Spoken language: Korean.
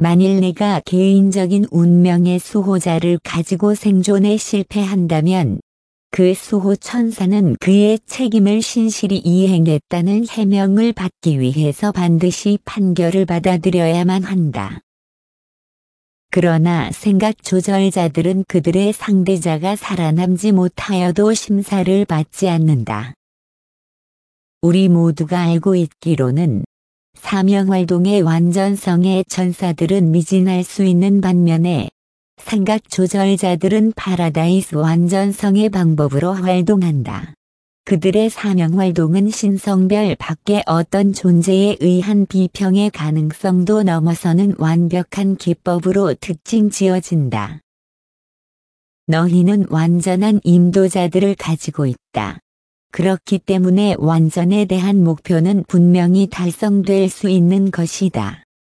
만일 내가 개인적인 운명의 수호자를 가지고 생존에 실패한다면 그 수호 천사는 그의 책임을 신실히 이행했다는 해명을 받기 위해서 반드시 판결을 받아들여야만 한다. 그러나 생각 조절자들은 그들의 상대자가 살아남지 못하여도 심사를 받지 않는다. 우리 모두가 알고 있기로는 사명활동의 완전성의 천사들은 미진할 수 있는 반면에 생각 조절자들은 파라다이스 완전성의 방법으로 활동한다. 그들의 사명활동은 신성별 밖의 어떤 존재에 의한 비평의 가능성도 넘어서는 완벽한 기법으로 특징 지어진다. 너희는 완전한 인도자들을 가지고 있다. 그렇기 때문에 완전에 대한 목표는 분명히 달성될 수 있는 것이다.